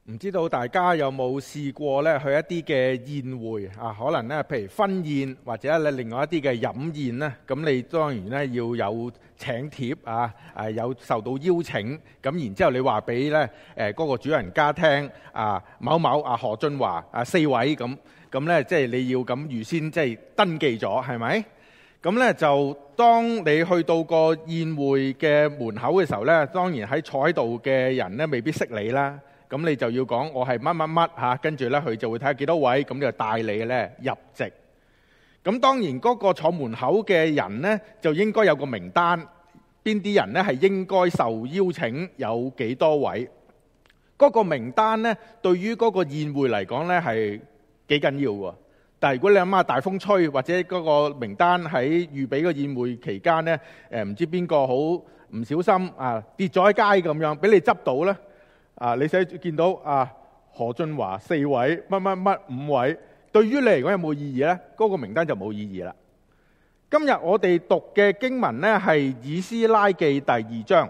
唔知道大家有冇試過咧去一啲嘅宴會啊？可能咧，譬如婚宴或者咧另外一啲嘅飲宴咧，咁你當然咧要有請帖啊，有受到邀請，咁然之後你話俾咧嗰個主人家聽啊，某某啊何俊華啊4位咁咧，即係你要咁預先即係登記咗，係咪？咁咧就當你去到個宴會嘅門口嘅時候咧，當然喺坐喺度嘅人咧未必識你啦。咁你就要講我係乜乜乜嚇，跟住咧佢就會睇下幾多位，咁就帶你咧入席。咁當然嗰個坐門口嘅人咧就應該有個名單，邊啲人咧係應該受邀請，有幾多位。嗰個名單咧對於嗰個宴會嚟講咧係幾緊要喎。但係如果你諗下大風吹，或者嗰個名單喺預備個宴會期間咧，唔知邊個好唔小心啊跌咗喺街咁樣，俾你執到咧。你寫見到何俊華4位，乜乜乜5位，對於你嚟講有冇意義呢？嗰個名單就冇意義啦。今日我哋讀嘅經文呢係以斯拉記第2章。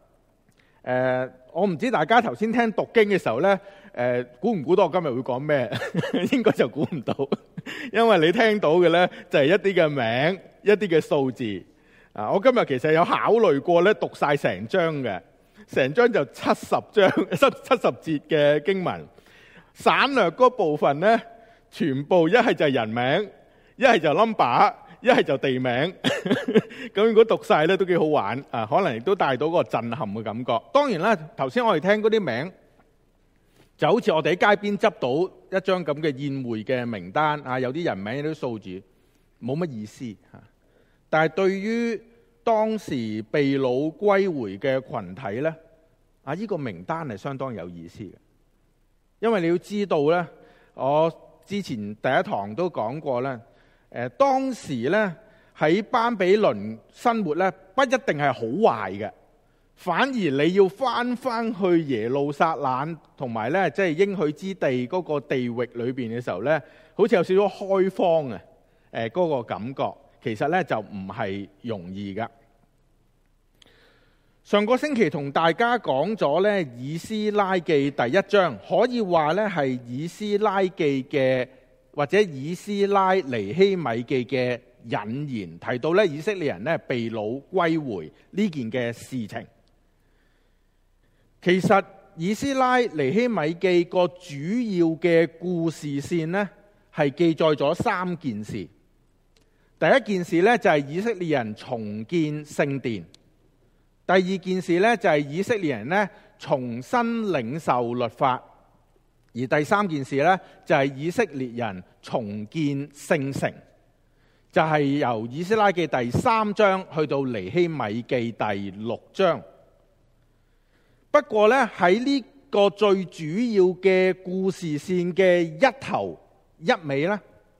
我唔知大家頭先聽讀經嘅時候呢，估唔估到我今日會講咩？應該就估唔到，因為你聽到嘅呢就係一啲嘅名，一啲嘅數字。我今日其實有考慮過呢讀晒成章嘅。成章就70節嘅經文，省略嗰部分呢，全部一係就係人名，一係就 number， 一係就地名。咁如果讀晒呢都幾好玩啊！可能亦都帶到個震撼嘅感覺。當然啦，頭先我哋聽嗰啲名，就好似我哋喺街邊執到一張咁嘅宴會嘅名單啊，有啲人名有啲數字，冇乜意思嚇。但係對於當時被擄歸回嘅群體呢，呢個名單係相當有意思嘅，因為你要知道呢，我之前第一堂都講過呢，當時呢喺巴比倫生活呢，不一定係好壞嘅，反而你要翻去耶路撒冷同埋呢，即係應許之地嗰個地域裏邊嘅時候呢，好似有少少開荒啊，嗰個感覺。其實咧就唔係容易噶。上個星期同大家講咗咧以斯拉記第1章，可以話咧係以斯拉記嘅或者以斯拉尼希米記嘅引言，提到咧以色列人咧被擄歸回呢件嘅事情。其實以斯拉尼希米記個主要嘅故事線呢，係記載咗3件事。第一件事咧就係以色列人重建聖殿，第二件事咧就係以色列人咧重新領受律法，而第3件事咧就係以色列人重建聖城，就係由以斯拉記第3章去到尼希米記第6章。不過咧喺呢個最主要嘅故事線嘅一頭一尾咧，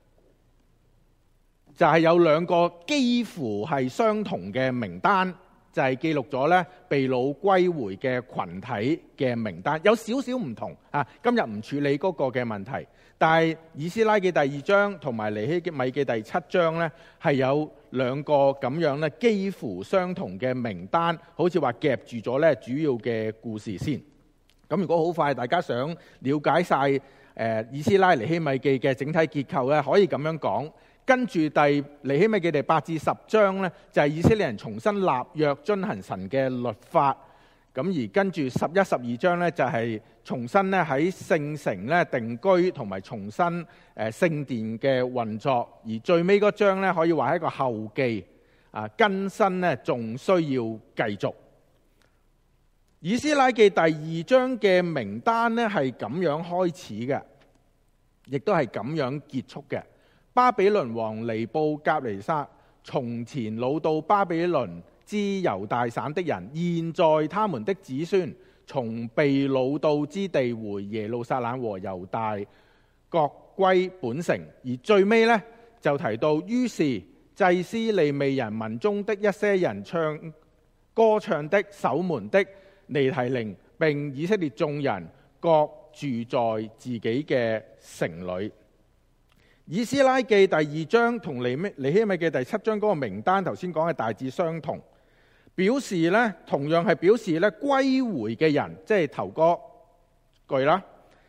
就係有2個幾乎係相同嘅名單，就係記錄咗咧被擄歸回嘅群體嘅名單，有少少唔同啊。今日唔處理嗰個嘅問題，但係以斯拉記第2章同埋尼希米記第7章咧係有2個咁樣咧幾乎相同嘅名單，好似話夾住咗咧主要嘅故事先。咁如果好快大家想了解晒以斯拉尼希米記嘅整體結構咧，可以咁樣講。跟住尼希米記第8至10章咧，就係以色列人重新立約遵行神嘅律法。咁而跟住11、12章咧，就係重新咧喺聖城咧定居，同埋重新聖殿嘅運作。而最尾嗰章咧，可以話係一個後記啊，更新咧仲需要繼續。以斯拉記第2章嘅名單咧係咁樣開始嘅，亦都係咁樣結束嘅。巴比倫王尼布甲尼撒從前擄到巴比倫之猶大省的人，現在他們的子孫從被擄到之地回耶路撒冷和猶大，各歸本城。而最尾呢，就提到，於是祭司利未人民中的一些人歌唱的、守門的、尼提寧並以色列眾人各住在自己嘅城裏。以斯拉記第2章同尼希米記第7章嗰個名單頭先講嘅大致相同，表示咧同樣係表示咧歸回嘅人，即係頭嗰句啦，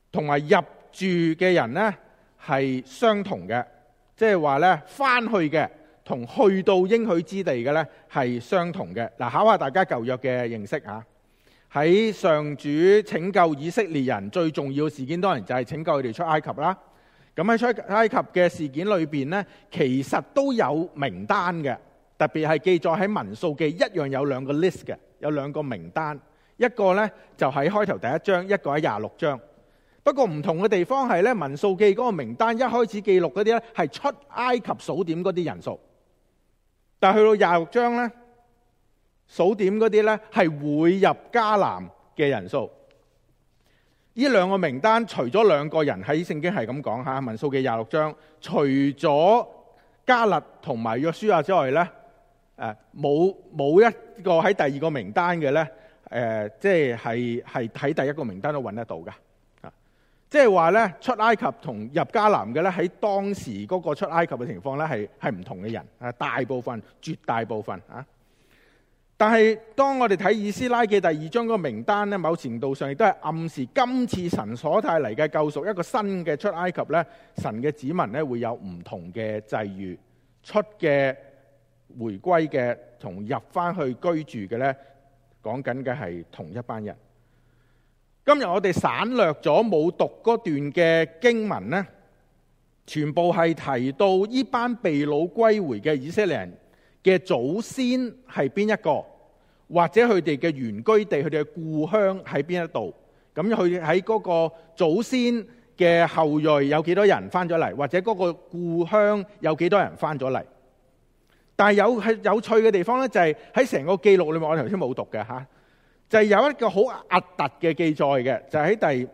同埋入住嘅人呢係相同嘅，即係話呢翻去嘅同去到應許之地嘅呢係相同嘅。嗱，考下大家舊約嘅認識嚇。喺上主拯救以色列人最重要嘅事件，當然就係拯救佢哋出埃及啦。咁喺出埃及嘅事件裏邊呢，其實都有名單嘅，特別係記載喺民數記一樣有兩個 list 嘅，有兩個名單。一個呢就喺開頭第一章，一個喺26章。不過唔同嘅地方係咧，民數記嗰個名單一開始記錄嗰啲咧係出埃及數點嗰啲人數，但係去到26章咧，數點嗰啲咧係會入迦南嘅人數。呢兩個名單除咗兩個人喺聖經係咁講嚇，民數記26章，除咗迦勒同埋約書亞之外咧，冇一個喺第二個名單嘅咧，即係喺第一個名單都揾得到嘅。即係話咧，出埃及同入迦南嘅咧，喺當時嗰個出埃及嘅情況咧，係唔同嘅人，大部分、絕大部分啊。但係當我哋睇以斯拉記第2章嗰個名單咧，某程度上亦都係暗示今次神所帶嚟嘅救贖，一個新嘅出埃及咧，神嘅子民咧會有唔同嘅際遇，出嘅、回歸嘅同入翻去居住嘅咧，講緊嘅係同一班人。今日我哋省略咗冇讀嗰段嘅經文呢，全部係提到呢班被擄歸回嘅以色列人嘅祖先係邊一個，或者佢哋嘅原居地、佢哋嘅故鄉喺邊一度。咁佢喺嗰個祖先嘅後裔有幾多人翻咗嚟，或者嗰個故鄉有幾多人翻咗嚟。但係有趣嘅地方呢，就係喺成個記錄裏面，我頭先冇讀嘅嚇。就係有一個好核突嘅記載嘅，就喺第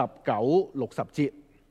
59、60節，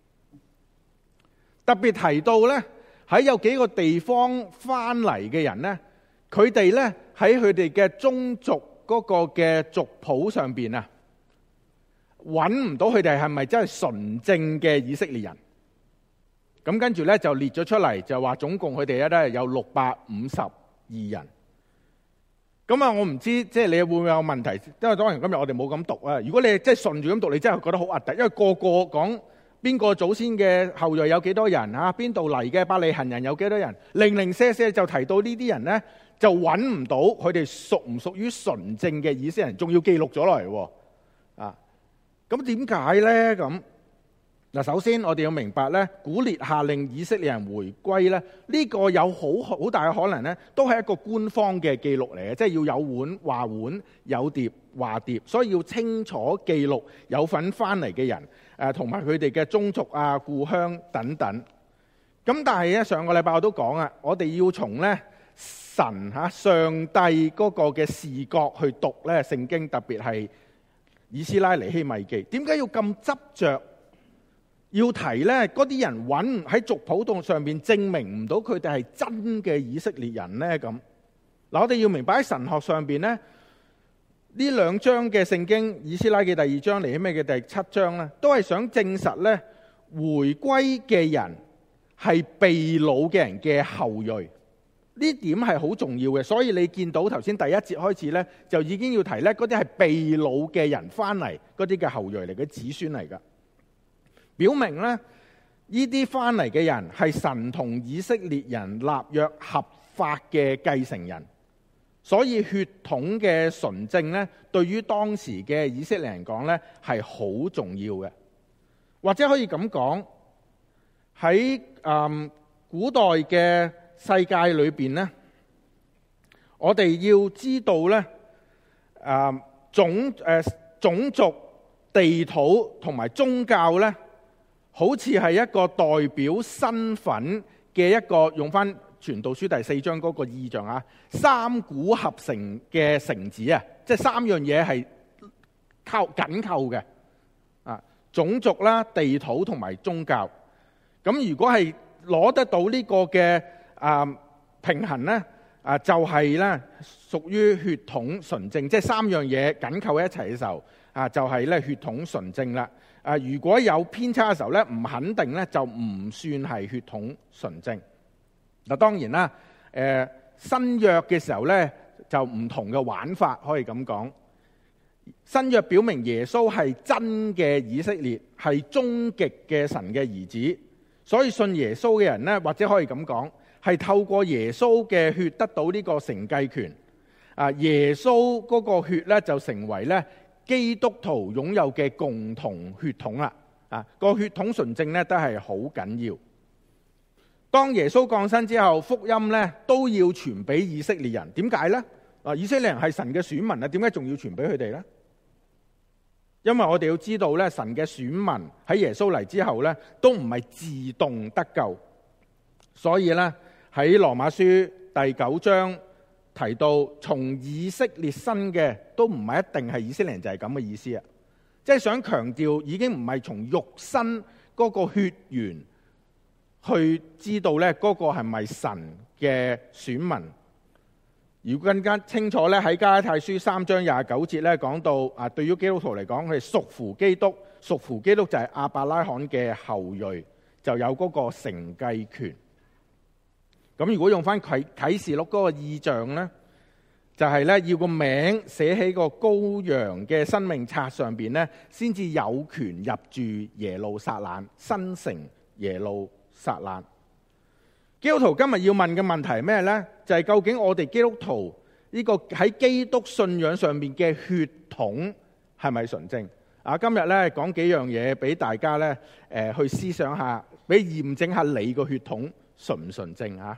特別提到呢，喺有幾個地方翻嚟嘅人呢，佢哋呢喺佢哋嘅宗族嗰個嘅族譜上邊啊，揾唔到佢哋係咪真係純正嘅以色列人。咁跟住呢就列咗出嚟，就話總共佢哋咧有652人。咁啊，我唔知即係你會唔會有問題，因為當然今日我哋冇咁讀啊。如果你即係順住咁讀，你真係覺得好核突，因為個個講邊個祖先嘅後裔有幾多人啊，邊度嚟嘅伯利恆人有幾多人，零零舍舍就提到呢啲人呢，就揾唔到佢哋屬唔屬於純正嘅以色列人，仲要記錄咗落嚟喎啊！咁點解呢？咁嗱，首先我哋要明白咧，古列下令以色列人回歸咧，呢個有好大嘅可能咧，都係一個官方嘅記錄嚟嘅，即係要有碗話碗，有碟話碟，所以要清楚記錄有份翻嚟嘅人，同埋佢哋嘅宗族啊、故鄉等等。咁但係咧，上個禮拜我都講啊，我哋要從咧神上帝嗰個嘅視角去讀咧聖經，特別係以斯拉尼希米記。點解要咁執着？要提咧，嗰啲人揾喺族譜度上面證明唔到佢哋係真嘅以色列人咧咁。嗱，我哋要明白喺神學上邊咧，呢兩章嘅聖經，以斯拉記第2章、尼希米嘅第7章咧，都係想證實咧回歸嘅人係被擄嘅人嘅後裔。呢點係好重要嘅，所以你見到頭先第1節開始咧，就已經要提咧嗰啲係被擄嘅人翻嚟嗰啲嘅後裔嚟嘅子孫嚟噶。表明咧，呢啲翻嚟嘅人係神同以色列人立約合法嘅繼承人，所以血統嘅純正咧，對於當時嘅以色列人講咧係好重要嘅。或者可以咁講，喺古代嘅世界裏邊咧，我哋要知道咧，種族、地土同埋宗教咧，好似係一個代表身份嘅一個，用翻傳道書第4章嗰個意象啊，三股合成嘅繩子啊，即係三樣嘢係緊扣嘅啊，種族啦、地土同埋宗教。咁如果係攞得到呢個嘅平衡咧，就係咧屬於血統純正，即係三樣嘢緊扣一齊嘅時候就係咧血統純正啦。如果有偏差嘅時候咧，唔肯定咧就唔算係血統純正。嗱，當然啦，新約嘅時候咧就唔同嘅玩法，可以咁講。 新約表明耶穌係真嘅以色列，係終極嘅神嘅兒子，所以信耶穌嘅人呢，或者可以咁講，係透過耶穌嘅血得到呢個承繼權。耶穌嗰個血呢，就成為呢基督徒擁有嘅共同血統啦。個血統純正呢，都係好緊要。當耶穌降生之後，福音呢都要傳俾以色列人。點解呢？以色列人係神嘅選民啊，點解仲要傳俾佢哋呢？因為我哋要知道咧，神嘅選民喺耶穌嚟之後咧，都唔係自動得救。所以咧，喺羅馬書第9章提到，從以色列生嘅都唔係一定係以色列人，就係咁嘅意思啊！即係想強調，已經唔係從肉身嗰個血緣去知道咧，嗰個係咪神嘅選民。如果更加清楚咧，喺加拉太書3章29節咧講到，對於基督徒嚟講，佢係屬乎基督，屬乎基督就係亞伯拉罕嘅後裔，就有嗰個承繼權。咁如果用翻啟示錄嗰個意象咧，就係咧要個名寫喺個羔羊嘅生命冊上邊咧，先至有權入住耶路撒冷，新城耶路撒冷。基督徒今日要問嘅問題係咩呢？就係究竟我哋基督徒呢個喺基督信仰上面嘅血統係咪純正？今日咧講幾樣嘢俾大家咧去思想下，俾驗證下你個血統純唔純正啊？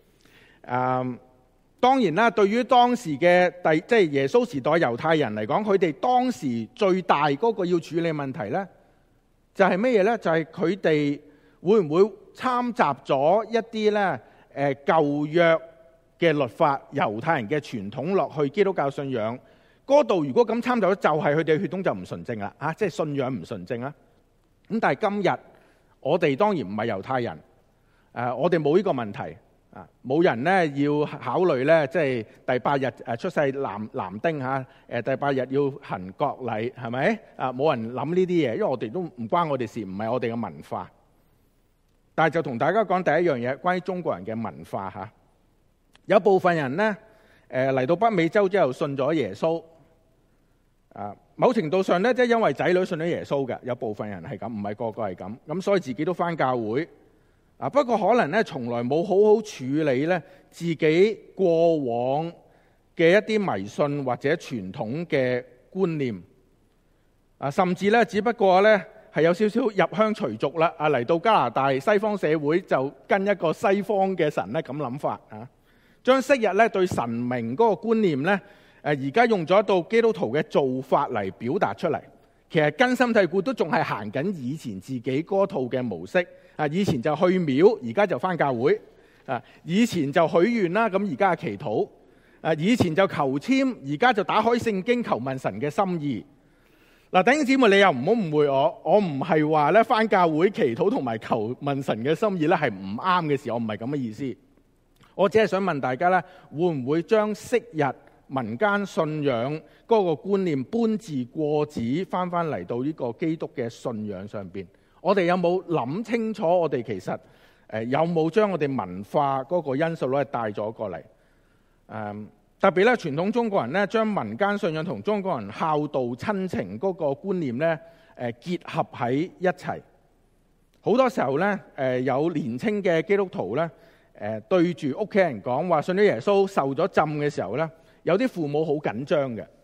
當然啦，對於當時嘅即係耶穌時代猶太人嚟講，佢哋當時最大嗰個要處理問題咧，就係乜嘢咧？就係佢哋會唔會參雜咗一啲咧舊約嘅律法、猶太人嘅傳統落去基督教信仰嗰度？如果咁參雜咗，就係佢哋嘅血統就唔純正啦，即係信仰唔純正啦。咁但係今日我哋當然唔係猶太人，我哋冇呢個問題，冇人咧要考慮咧，即係第8日出世男丁第8日要行割禮，係咪？冇人諗呢啲嘢，因為我哋都唔關我哋事，唔係我哋嘅文化。但係就同大家講第一樣嘢，關於中國人嘅文化嚇。有部分人呢嚟到北美洲之後信咗耶穌，某程度上呢，即係因為仔女信咗耶穌嘅，有部分人係咁，唔係個個係咁。咁所以自己都返教會。不過可能呢，從來冇好好處理呢自己過往嘅一啲迷信或者傳統嘅觀念。甚至呢，只不過呢，係有少少入鄉隨俗啦，嚟到加拿大西方社會就跟一個西方嘅神咧咁諗法啊，將昔日咧對神明嗰個觀念咧，而家用咗一道基督徒嘅做法嚟表達出嚟。其實根深蒂固都仲係行緊以前自己嗰套嘅模式啊，以前就去廟，而家就返教會啊，以前就許願啦，咁而家係祈禱啊，以前就求籤，而家就打開聖經求問神嘅心意。弟兄姊妹，你又唔好誤會我唔係話咧返教會祈禱同埋求問神嘅心意咧係唔啱嘅事，我唔係咁嘅意思。我只係想問大家咧，會唔會將昔日民間信仰嗰個觀念搬字過紙翻嚟到呢個基督嘅信仰上邊？我哋有冇諗清楚？我哋其實有冇將我哋文化嗰個因素咧帶咗過嚟？特別咧，傳統中國人咧將民間信仰同中國人孝道親情嗰個觀念咧結合喺一齊。好多時候咧有年青嘅基督徒咧對住屋企人講話信咗耶穌受咗浸嘅時候咧，有啲父母好緊張嘅。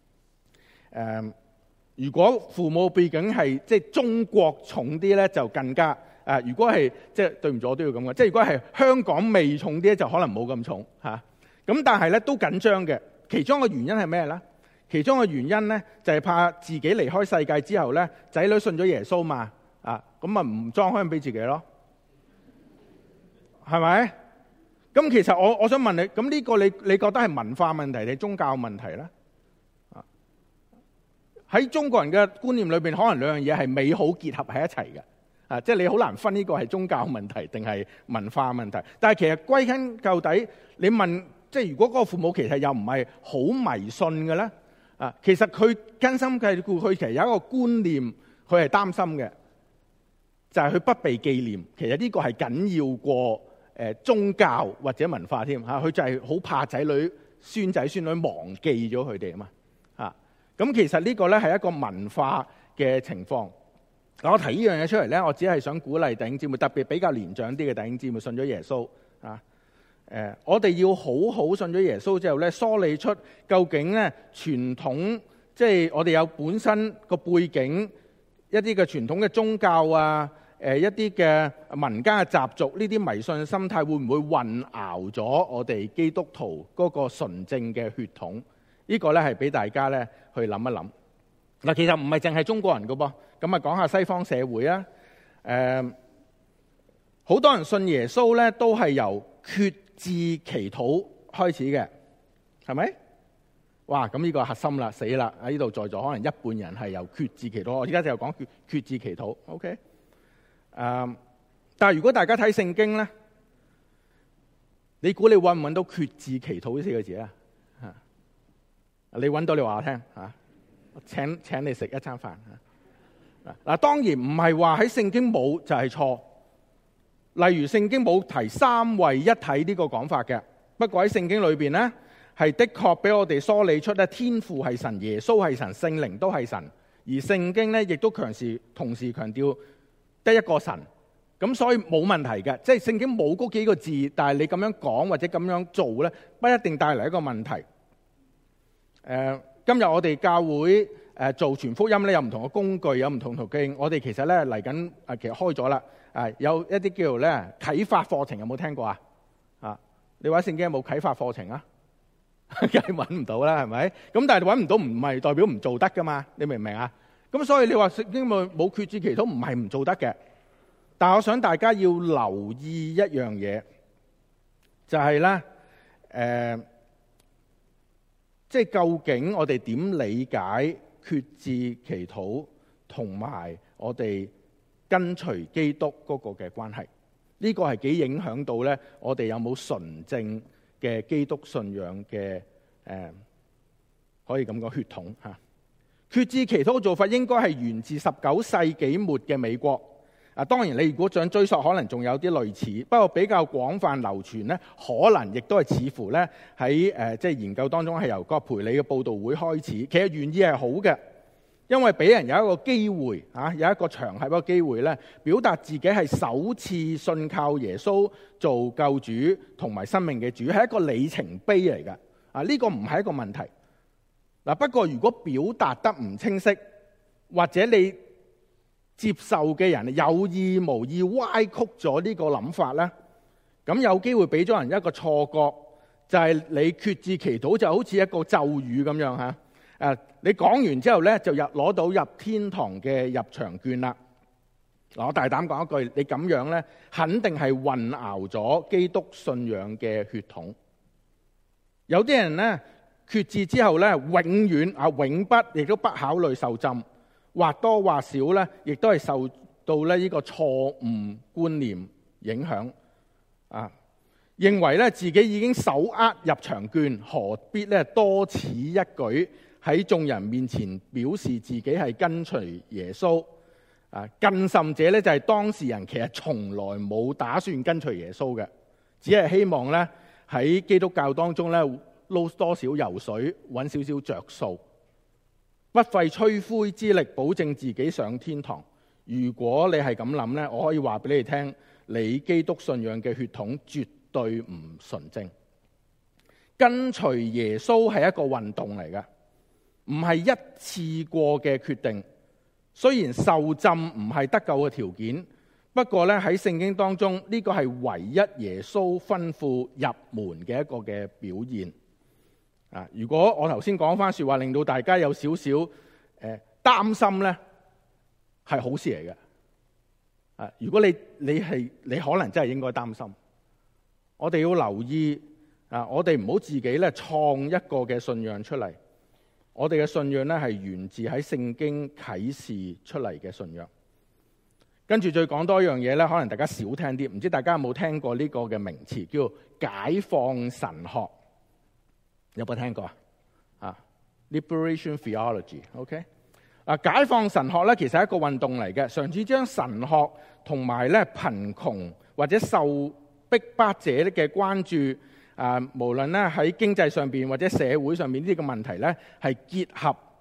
如果父母背景係即係中國重啲咧，就更加如果係即係對唔住我都要咁嘅，即係如果係香港味重啲咧，就可能冇咁重嚇。咁但係咧都緊張嘅，其中嘅原因係咩咧？其中嘅原因咧就係怕自己離開世界之後咧，仔女信咗耶穌嘛，咁咪唔裝香俾自己咯，係咪？咁其實我想問你，咁呢個你覺得係文化問題定宗教問題咧？喺中國人嘅觀念裏邊，可能兩樣嘢係美好結合喺一齊嘅，即係你好難分呢個係宗教問題定係文化問題。但係其實歸根究底，你問。即係如果嗰個父母其實又唔係好迷信嘅咧，其實佢根深蒂固，佢其實有一個觀念，佢係擔心嘅，就係佢不被紀念。其實呢個係緊要過宗教或者文化添嚇，佢就係好怕仔女、孫仔、孫女忘記咗佢哋啊嘛嚇。 咁其實呢個咧係一個文化嘅情況。我提呢樣嘢出嚟咧，我只係想鼓勵弟兄姊妹，特別比較年長啲嘅弟兄姊妹信咗耶穌啊。我哋要好好信咗耶穌之後咧，梳理出究竟咧傳統，即係我哋有本身個背景一啲嘅傳統嘅宗教啊，一啲嘅民間嘅習俗，呢啲迷信心態會唔會混淆咗我哋基督徒嗰個純正嘅血統？呢個咧係俾大家咧去諗一諗。嗱，其實唔係淨係中國人噶噃，咁啊講下西方社會啊。好多人信耶穌咧，都係由決志祈禱開始嘅，係咪？哇！咁呢個核心啦，死啦！喺呢度在座可能一半人係由決志祈禱，我而家就講決志祈禱。OK，但係如果大家睇聖經咧，你估你揾唔揾到決志祈禱呢4個字啊？你揾到你話我聽嚇，請你食一餐飯嚇。嗱，當然唔係話喺聖經冇就係錯。例如聖經冇提三位一體呢個講法嘅，不過喺聖經裏邊咧，係的確俾我哋梳理出咧，天父係神，耶穌係神，聖靈都係神。而聖經咧亦都同時強調得一個神，咁所以冇問題嘅。即係聖經冇嗰幾個字，但係你咁樣講或者咁樣做咧，不一定帶嚟一個問題。今日我哋教會做傳福音咧，有唔同嘅工具，有唔同途徑。我哋其實咧嚟緊其實開咗啦。有一啲叫做咧啟發課程，有冇聽過啊？你話聖經有冇啟發課程啊？梗係揾唔到啦，係咪？咁但係揾唔到唔係代表唔做得噶嘛？你明唔明啊？咁所以你話聖經冇決志祈禱唔係唔做得嘅。但係我想大家要留意一樣嘢，就係咧即係究竟我哋點理解決志祈禱同埋我哋跟隨基督嗰個嘅關係？呢個係幾影響到咧我哋有冇純正嘅基督信仰嘅可以咁講血統嚇。決志祈禱嘅做法應該係源自19世紀末嘅美國。當然你如果想追溯，可能仲有啲類似，不過比較廣泛流傳咧，可能亦都係似乎咧喺即係研究當中係由葛培理嘅佈道會開始。其實原意係好嘅，因為俾人有一個機會有一個場合一個機會咧，表達自己係首次信靠耶穌做救主同埋生命嘅主，係一個里程碑嚟㗎。呢個唔係一個問題。不過如果表達得唔清晰，或者你接受嘅人有意無意歪曲咗呢個諗法咧，咁有機會俾咗人一個錯覺，就係你決志祈禱就好似一個咒語咁樣嚇。你講完之後咧，就攞到入天堂嘅入場券啦。我大膽講一句，你咁樣咧，肯定係混淆咗基督信仰嘅血統。有啲人咧決志之後咧，永遠永不亦都不考慮受浸。或多或少咧，亦都係受到咧呢個錯誤觀念影響認為咧自己已經手握入場券，何必咧多此一舉喺眾人面前表示自己係跟隨耶穌更甚者咧就係當事人其實從來冇打算跟隨耶穌嘅，只係希望咧喺基督教當中咧撈多少油水，揾少少着數。不費吹灰之力保證自己上天堂。如果你係咁諗呢，我可以話俾你哋聽，你基督信仰嘅血統絕對唔純正。跟隨耶穌係一個運動嚟嘅，唔係一次過嘅決定。雖然受浸唔係得救嘅條件，不過咧喺聖經當中呢個係唯一耶穌吩咐入門嘅一個嘅表現。如果我頭先講翻說話令到大家有少少擔心咧，係好事嚟嘅。如果你可能真係應該擔心。我哋要留意我哋唔好自己咧創一個嘅信仰出嚟。我哋嘅信仰咧係源自喺聖經啟示出嚟嘅信仰。跟住再講多一樣嘢咧，可能大家少聽啲，唔知大家有冇聽過呢個嘅名詞叫解放神學？有冇聽過Liberation Theology，OK？ 解放神學咧，其實係一個運動嚟嘅，嘗試將神學同埋咧貧窮或者受逼迫者嘅關注，無論咧喺經濟上邊或者社會上面呢啲嘅問題咧，係結合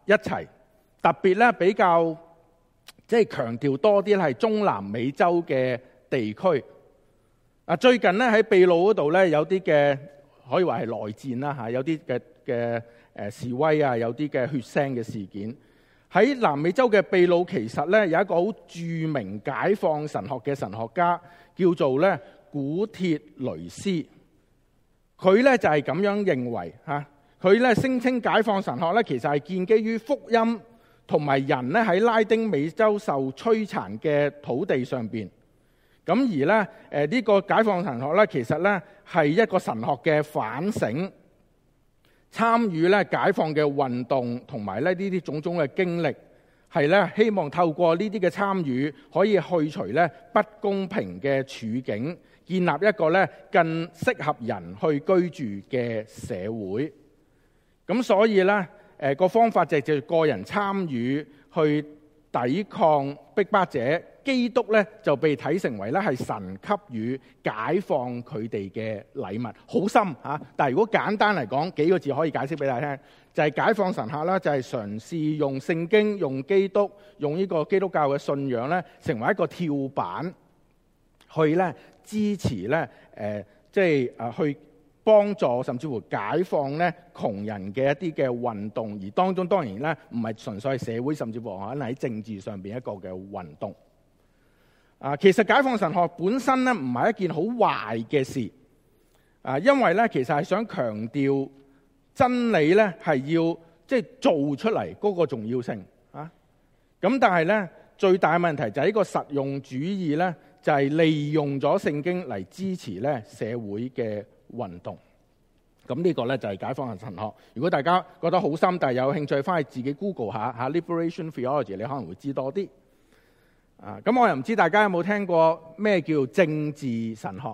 一齊，特別咧比較即係強調多啲係中南美洲嘅地區。最近咧喺秘魯嗰度咧有啲嘅可以話係內戰啦嚇，有啲嘅示威啊，有啲嘅血腥嘅事件。喺南美洲嘅秘魯其實咧有一個好著名解放神學嘅神學家叫做咧古鐵雷斯，佢咧就係咁樣認為嚇，佢咧聲稱解放神學咧其實係建基於福音同埋人咧喺拉丁美洲受摧殘嘅土地上邊。咁而咧呢個解放神學咧其實咧係一個神學嘅反省，參與咧解放嘅運動同埋咧呢啲種種嘅經歷，係咧希望透過呢啲嘅參與可以去除咧不公平嘅處境，建立一個咧更適合人去居住嘅社會。咁所以咧個方法就係個人參與去抵抗逼迫者。基督咧就被睇成為咧係神給予解放佢哋嘅禮物，好深嚇。但係如果簡單嚟講，幾個字可以解釋俾大家聽，就係解放神學啦，就係嘗試用聖經、用基督、用呢個基督教嘅信仰咧，成為一個跳板，去咧支持咧即係去幫助甚至乎解放咧窮人嘅一啲嘅運動，而當中當然咧唔係純粹係社會，甚至乎可能喺政治上邊一個嘅運動。其實解放神學本身咧唔係一件好壞嘅事，因為咧其實係想強調真理咧係要即係做出嚟嗰個重要性啊。咁但係咧最大嘅問題就係呢個實用主義咧，就係利用咗聖經嚟支持咧社會嘅運動。咁呢個咧就係解放神學。如果大家覺得好深，但係有興趣翻去自己 Google 下 Liberation Theology， 你可能會知多啲。咁我又唔知大家有冇聽過咩叫政治神學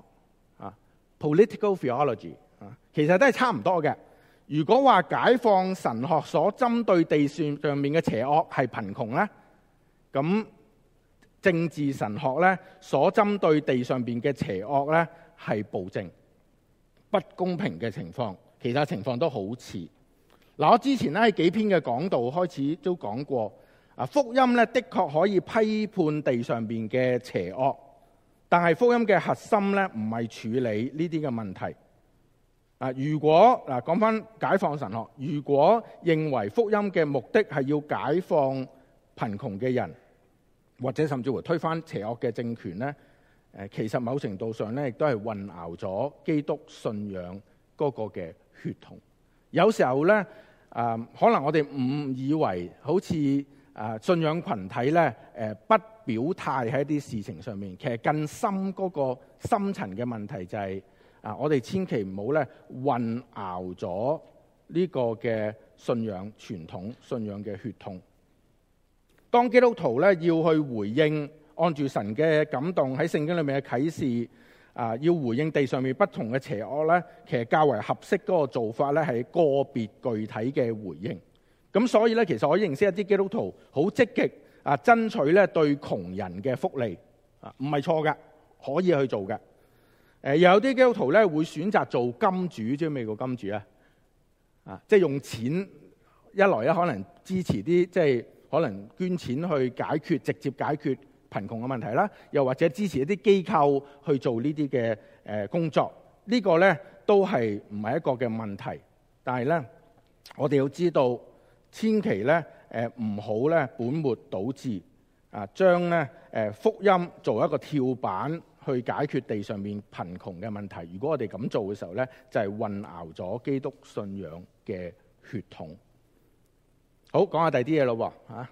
Political Theology 其實都係差唔多嘅。如果話解放神學所針對地上面嘅邪惡係貧窮咧，咁政治神學咧所針對地上邊嘅邪惡咧係暴政、不公平嘅情況，其他情況都好似。我之前咧喺幾篇嘅講道開始都講過。福音咧的確可以批判地上邊嘅邪惡，但係福音嘅核心咧唔係處理呢啲嘅問題。如果講翻解放神學，如果認為福音嘅目的係要解放貧窮嘅人，或者甚至乎推翻邪惡嘅政權咧，其實某程度上咧亦都係混淆咗基督信仰嗰個嘅血統。有時候咧，可能我哋誤以為好似信仰群體咧，不表態喺一啲事情上面，其實更深嗰個深層嘅問題就係我哋千祈唔好咧混淆咗呢個嘅信仰傳統、信仰嘅血統。當基督徒咧要去回應，按住神嘅感動喺聖經裏面嘅啟示，要回應地上面不同嘅邪惡咧，其實較為合適嗰個做法咧係個別具體嘅回應。咁所以咧，其實我認識一啲基督徒好積極爭取咧對窮人嘅福利，唔係錯嘅，可以去做嘅。又有啲基督徒咧會選擇做金主，知唔知咩叫金主啊？即係用錢一來咧，可能支持啲即係可能捐錢去直接解決貧窮嘅問題啦，又或者支持一啲機構去做呢啲嘅工作。呢個咧都係唔係一個嘅問題，但係咧我哋要知道。千祈咧唔好咧本末倒置將咧福音做一個跳板去解決地上面貧窮嘅問題。如果我哋咁做嘅時候咧，就係混淆咗基督信仰嘅血統。好，講下第二啲嘢咯喎。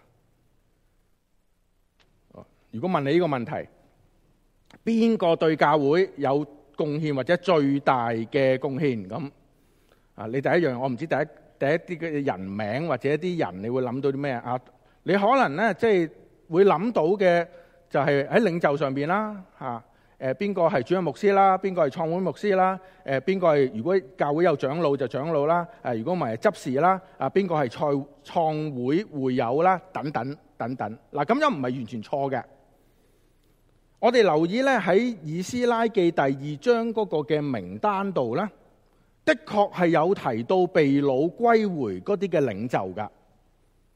如果問你呢個問題，邊個對教會有貢獻或者最大嘅貢獻？咁你第一樣，我唔知第一啲嘅人名或者一啲人，你會諗到啲咩啊？你可能咧即係會諗到嘅就係喺領袖上邊啦，邊個係主任牧師啦，邊個係創會牧師啦，邊個係如果教會有長老就長老啦，如果唔係執事啦，邊個係創會會友啦，等等等等。嗱，咁樣唔係完全錯嘅。我哋留意咧喺以斯拉記第2章嗰個嘅名單度咧，的確係有提到被擄歸回嗰啲嘅領袖噶。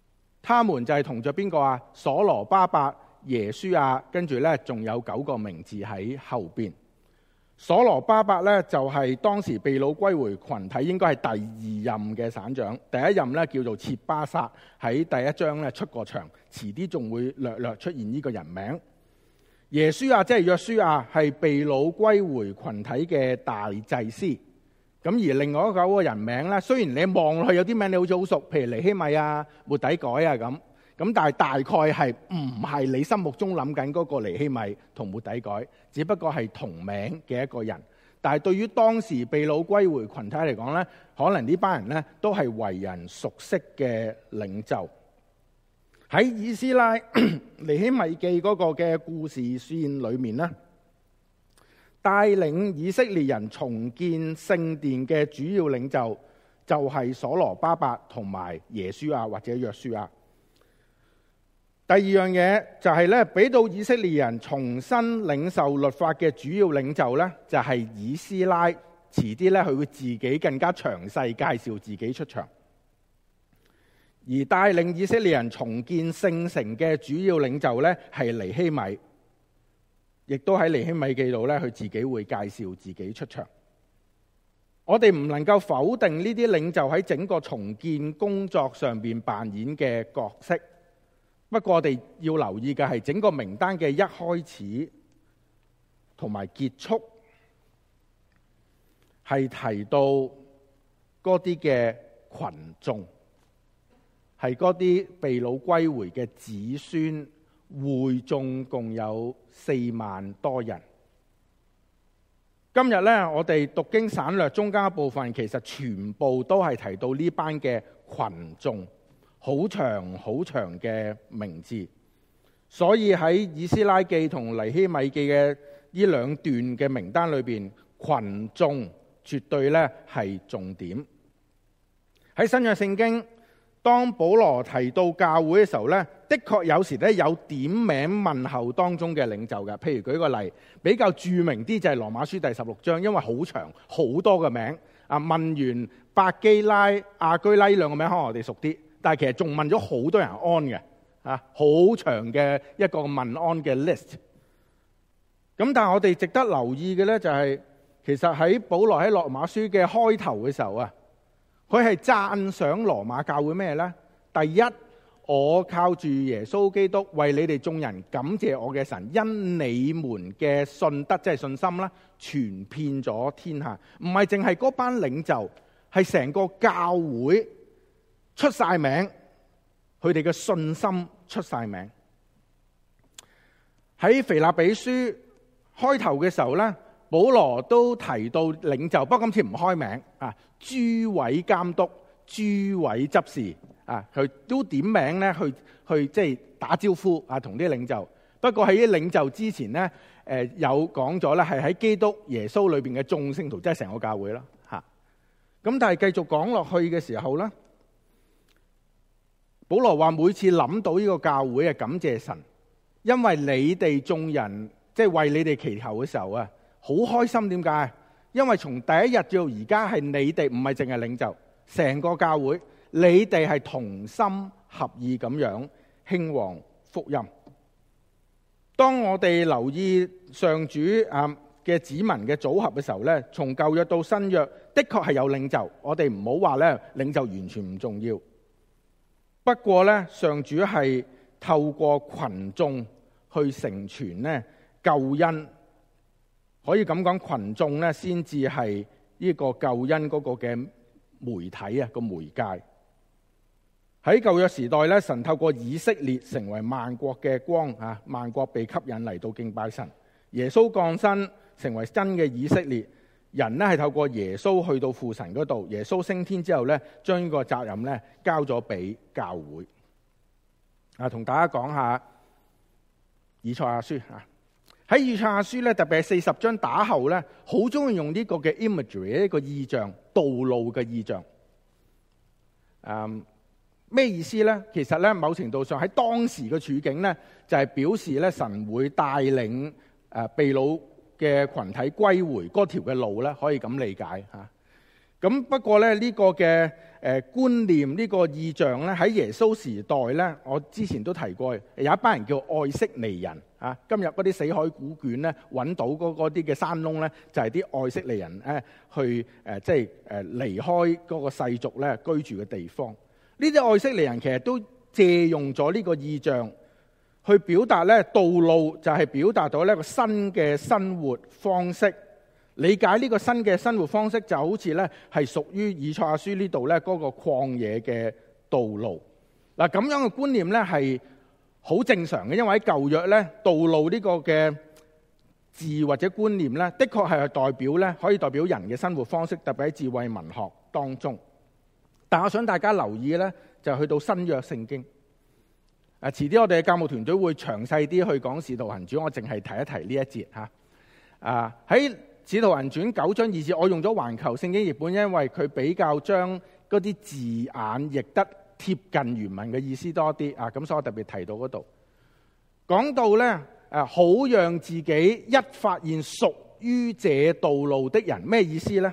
他們就係同着邊個啊？所羅巴伯、耶書亞，跟住呢仲有9個名字喺後邊。所羅巴伯呢，就係當時被擄歸回群體應該係第2任嘅省長，第1任呢叫做切巴撒，喺第1章呢出過場，遲啲仲會略略出現呢個人名。耶書亞即係約書亞，係被擄歸回群體嘅大祭司。咁而另外9個人名咧，雖然你望落去有啲名你好似好熟，譬如尼希米啊、末底改啊咁，但係大概係唔係你心目中諗緊嗰個尼希米同末底改，只不過係同名嘅一個人。但係對於當時被擄歸回群體嚟講咧，可能呢班人咧都係為人熟悉嘅領袖。喺以斯拉尼希米記嗰個嘅故事線裏面咧，帶領以色列人重建聖殿嘅主要領袖就係所羅巴伯同埋耶書亞或者約書亞。第二樣嘢就係咧，俾到以色列人重新領受律法嘅主要領袖咧，就係以斯拉。遲啲咧，佢會自己更加詳細介紹自己出場。而帶領以色列人重建聖城嘅主要領袖咧，係尼希米。亦都喺尼希米記度咧，佢自己會介紹自己出場。我哋唔能夠否定呢啲領袖喺整個重建工作上邊扮演嘅角色。不過我哋要留意嘅係整個名單嘅一開始同埋結束，係提到嗰啲嘅群眾，係嗰啲被擄歸回嘅子孫。會眾共有4萬多人。今日呢，我哋讀經省略中間一部分，其實全部都係提到呢班嘅群眾，好長好長嘅名字。所以喺以斯拉記同尼希米記嘅呢2段嘅名單裏邊，群眾絕對呢係重點。喺新約聖經，當保羅提到教會嘅時候呢，的確有時咧有點名問候當中嘅領袖嘅。譬如舉個例，比較著名啲就係羅馬書第16章，因為好長好多個名。問完百基拉、亞居拉呢2個名可能我哋熟啲，但係其實仲問咗好多人安嘅，好長嘅一個問安嘅 list。咁但係我哋值得留意嘅呢，就係其實喺保羅喺羅馬書嘅開頭嘅時候啊，佢係讚賞羅馬教會咩呢？第一，我靠住耶穌基督為你哋眾人感謝我嘅神，因你們嘅信德即係信心啦，傳遍咗天下。唔係淨係嗰班領袖，係成個教會出晒名，佢哋嘅信心出晒名。喺腓立比書開頭嘅時候呢，保羅都提到領袖，不過今次唔開名啊，諸位監督、諸位執事啊，佢都點名咧去即係打招呼啊，同啲領袖。不過喺啲領袖之前咧，有講咗咧，係喺基督耶穌裏邊嘅眾聖徒，即係成個教會啦嚇。咁但係繼續講落去嘅時候咧，保羅話每次諗到呢個教會啊，感謝神，因為你哋眾人即係為你哋祈求嘅時候啊，好開心。點解？因為從第一日到而家係你哋，唔係淨係領袖，成個教會，你哋係同心合意咁樣興旺福音。當我哋留意上主嘅子民嘅組合嘅時候咧，從舊約到新約，的確係有領袖。我哋唔好話咧領袖完全唔重要。不過咧，上主係透過群眾去成全咧救恩。可以咁講，群眾咧先至係呢個救恩嗰個嘅媒體啊，個媒介。喺舊約時代咧，神透過以色列成為萬國嘅光啊，萬國被吸引嚟到敬拜神。耶穌降生成為真嘅以色列人咧，係透過耶穌去到父神嗰度。耶穌升天之後咧，將呢個責任咧交咗俾教會。同大家講下以賽亞書啊。喺以賽亞書咧，特別係40章打後咧，好中意用呢個嘅 imagery， 一個意象，道路嘅意象。咩意思咧？其實咧，某程度上喺當時嘅處境咧，就係表示咧神會帶領被擄嘅群體歸回嗰條嘅路咧，可以咁理解嚇。 咁不過咧，呢個嘅觀念，呢個意象咧，喺耶穌時代咧，我之前都提過，有一班人叫愛色尼人啊。今日嗰啲死海古卷咧，揾到嗰啲嘅山窿咧，就係啲愛色尼人去即係離開嗰個世俗咧居住嘅地方。呢啲愛色尼人其實都借用咗呢個意象去表達咧，道路就係表達到呢個新嘅生活方式。理解呢個新嘅生活方式就好似咧係屬於以賽亞書呢度咧嗰個曠野嘅道路。嗱，咁樣嘅觀念咧係好正常嘅，因為喺舊約咧道路呢個嘅字或者觀念咧，的確係代表咧可以代表人嘅生活方式，特別喺智慧文學當中。但我想大家留意咧，就去到新約聖經。遲啲我哋嘅教務團隊會詳細啲去講使徒行傳，我淨係提一提呢一節嚇。喺使徒行傳9章2節，我用咗環球聖經譯本，因為佢比較將嗰啲字眼譯得貼近原文嘅意思多啲啊，咁所以我特別提到嗰度講到咧好讓自己一發現屬於這道路的人，咩意思咧？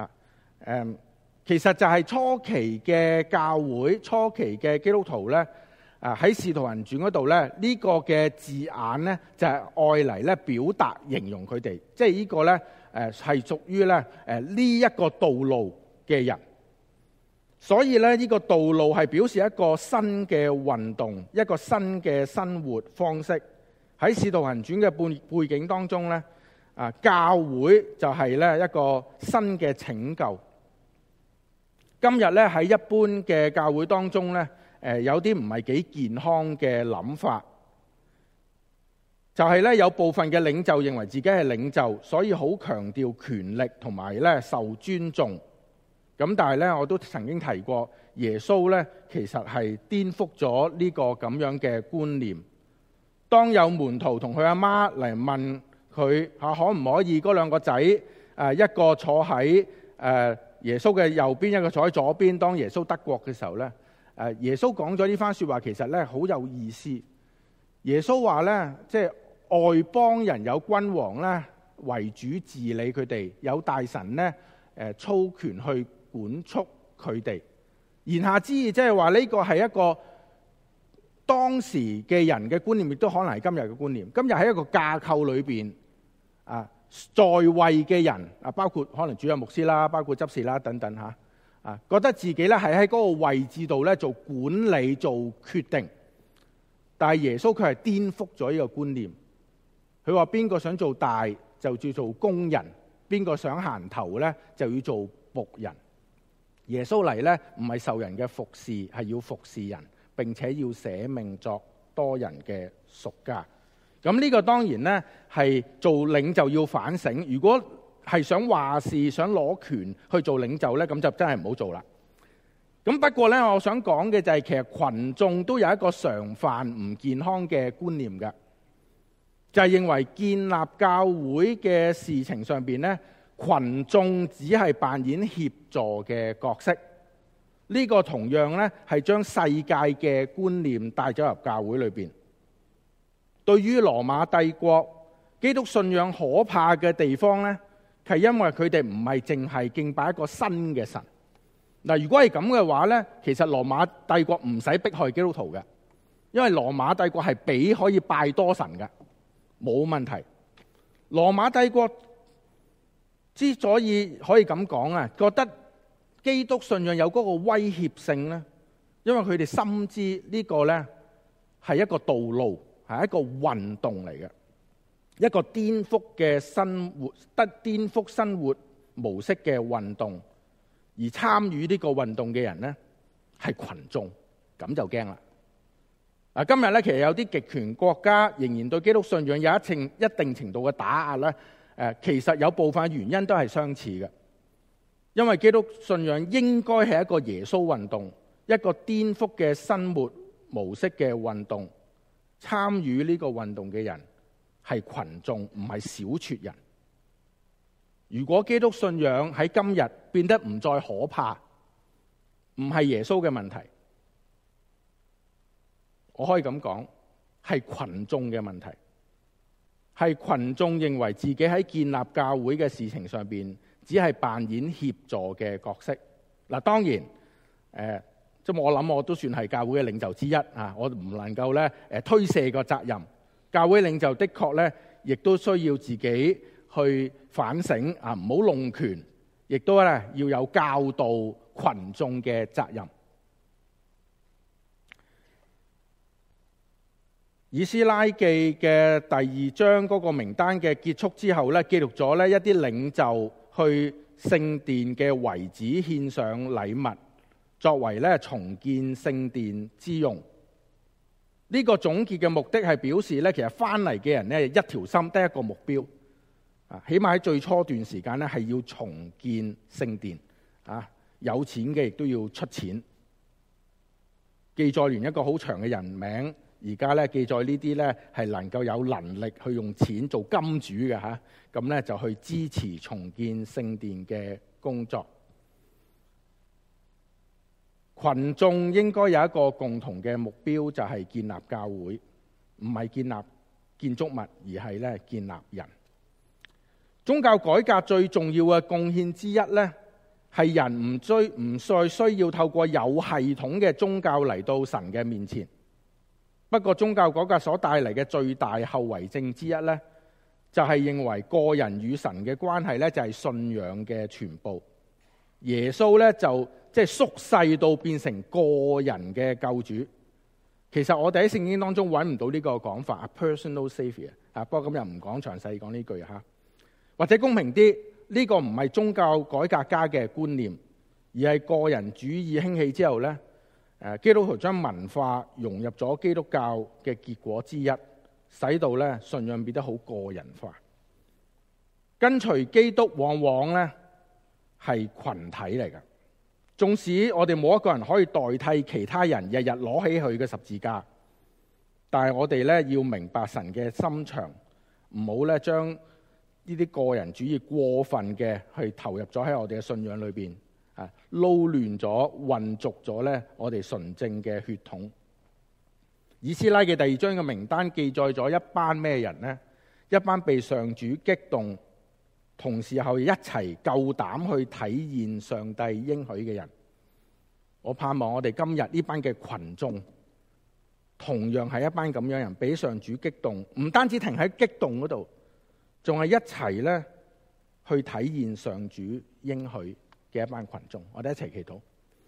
其實就係初期嘅教會、初期嘅基督徒咧。喺使徒行傳嗰度咧，呢個嘅字眼咧就係愛嚟咧表達形容佢哋，即係呢個咧係屬於咧呢一個道路嘅人。所以咧呢個道路係表示一個新嘅運動，一個新嘅生活方式。喺使徒行傳嘅背景當中咧，教會就係咧一個新嘅拯救。今日咧喺一般嘅教會當中咧。有啲唔係幾健康嘅諗法，就係咧有部分嘅領袖認為自己係領袖，所以好強調權力同埋咧受尊重。咁但係咧我都曾經提過，耶穌咧其實係顛覆咗呢個咁樣嘅觀念。當有門徒同佢阿媽嚟問佢可唔可以嗰兩個仔一個坐喺耶穌嘅右邊，一個坐喺左邊，當耶穌得國嘅時候咧。耶穌講咗呢番說話，其實咧好有意思。耶穌話咧，即係外邦人有君王咧為主治理佢哋，有大臣咧操權去管束佢哋。言下之意，即係話呢個係一個當時嘅人嘅觀念，亦都可能係今日嘅觀念。今日喺一個架構裏邊在位嘅人包括可能主任牧師啦，包括執事啦等等嚇。覺得自己咧係喺嗰個位置度咧做管理、做決定，但係耶穌佢係顛覆咗呢個觀念。佢話邊個想做大就要做工人，邊個想行頭咧就要做僕人。耶穌嚟咧唔係受人嘅服侍，係要服侍人，並且要捨命作多人嘅贖價。咁呢個當然咧係做領袖要反省。如果係想話事、想攞權去做領袖咧，咁就真係唔好做啦。咁不過咧，我想講嘅就係其實群眾都有一個常犯唔健康嘅觀念嘅，就係認為建立教會嘅事情上邊咧，群眾只係扮演協助嘅角色。呢個同樣咧係將世界嘅觀念帶咗入教會裏邊。對於羅馬帝國，基督信仰可怕嘅地方咧，係因為佢哋唔係淨係敬拜一個新嘅神。嗱，如果係咁嘅話咧，其實羅馬帝國唔使迫害基督徒嘅，因為羅馬帝國係俾可以拜多神嘅，冇問題。羅馬帝國之所以可以咁講覺得基督信仰有嗰個威脅性咧，因為佢哋深知呢個咧係一個道路，係一個運動嚟嘅。一個顛覆嘅生活，顛覆生活模式嘅運動，而參與呢個運動嘅人呢係群眾，咁就驚啦。今日咧其實有啲極權國家仍然對基督信仰有一定程度嘅打壓咧，其實有部分原因都係相似嘅，因為基督信仰應該係一個耶穌運動，一個顛覆嘅生活模式嘅運動，參與呢個運動嘅人係群眾，唔係小撮人。如果基督信仰喺今日變得唔再可怕，唔係耶穌嘅問題，我可以咁講，係群眾嘅問題，係群眾認為自己喺建立教會嘅事情上邊只係扮演協助嘅角色。嗱，當然即我諗我都算係教會嘅領袖之一啊！我唔能夠咧推卸個責任。教會領袖的確咧，亦都需要自己去反省啊，唔好弄權，亦都咧要有教導群眾嘅責任。以斯拉記嘅第2章嗰個名單嘅結束之後咧，記錄咗咧一啲領袖去聖殿嘅遺址獻上禮物，作為咧重建聖殿之用。呢個總結嘅目的係表示咧，其實翻嚟嘅人咧一條心，得一個目標啊，起碼喺最初段時間咧係要重建聖殿啊，有錢嘅亦都要出錢。記載完一個好長嘅人名。而家咧記載呢啲咧係能夠有能力去用錢做金主嘅嚇，咁咧就去支持重建聖殿嘅工作。群眾應該有一個共同嘅目標，就係建立教會，唔係建立建築物，而係咧建立人。宗教改革最重要嘅貢獻之一咧，係人唔再需要透過有系統嘅宗教嚟到神嘅面前。不過宗教改革所帶嚟嘅最大後遺症之一呢，就係認為個人與神嘅關係呢，就係信仰嘅全部。耶穌呢，就即係縮細到變成個人嘅救主。其實我哋喺聖經當中揾唔到呢個講法，personal savior 啊。不過今日唔講詳細講呢句嚇，或者公平啲，呢個唔係宗教改革家嘅觀念，而係個人主義興起之後呢。基督徒將文化融入咗基督教嘅結果之一，使到咧信仰變得好個人化。跟隨基督往往咧係群體嚟㗎，縱使我哋冇一個人可以代替其他人日日攞起佢嘅十字架，但係我哋咧要明白神嘅心腸，唔好咧將呢啲個人主義過分嘅去投入咗喺我哋嘅信仰裏邊。撈亂咗、混濁咗咧，我哋純正嘅血統。以斯拉嘅第2章嘅名單記載咗一班咩人呢？一班被上主激動，同時候一齊夠膽去體現上帝應許嘅人。我盼望我哋今日呢班嘅群眾，同樣係一班咁樣人，俾上主激動，唔單止停喺激動嗰度，仲係一齊咧去體現上主應許嘅一班群眾。我哋一齊祈禱。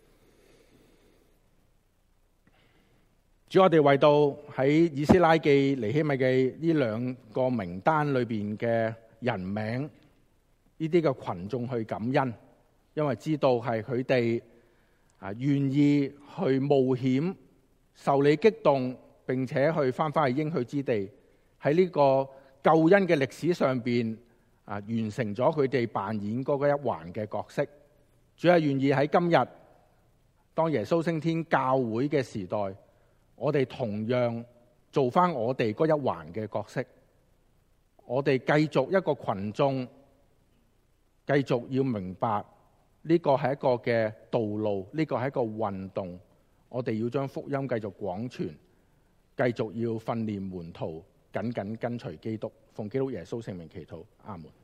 主，我哋為到喺以斯拉記、尼希米記呢2個名單裏邊嘅人名，呢啲嘅群眾去感恩，因為知道係佢哋願意去冒險、受你激動，並且去翻去應許之地，喺呢個救恩嘅歷史上邊完成咗佢哋扮演嗰個一環嘅角色。主係願意喺今日當耶穌升天教會嘅時代，我哋同樣做翻我哋嗰一環嘅角色。我哋繼續一個群眾，繼續要明白呢個係一個嘅道路，呢個係一個運動。我哋要將福音繼續廣傳，繼續要訓練門徒緊緊跟隨基督，奉基督耶穌聖名祈禱，阿門。